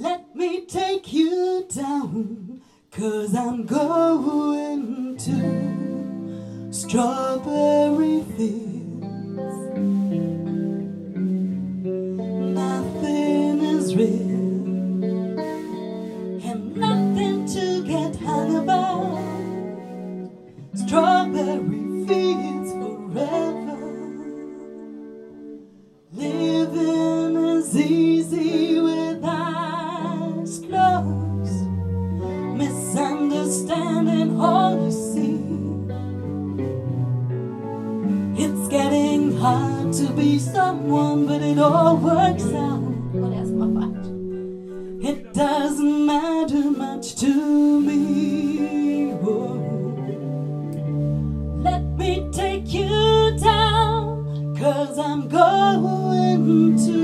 Let me take you down, 'cause I'm going to strawberry fields. Nothing is real and nothing to get hung about. Strawberry fields forever. Living is easy with eyes closed, misunderstanding all you see. It's getting hard to be someone, but it all works out. Oh, that's my fault. It doesn't matter much to me. Whoa. Let me take you down, 'cause I'm going to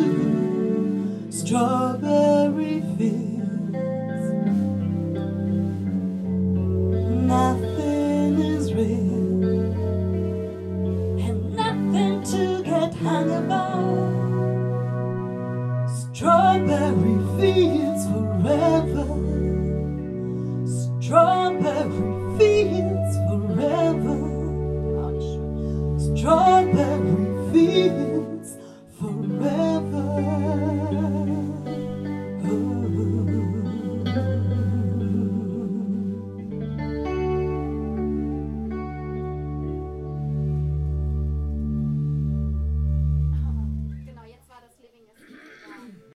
strawberry fields. Nothing is real and nothing to get hung about. Strawberry fields forever.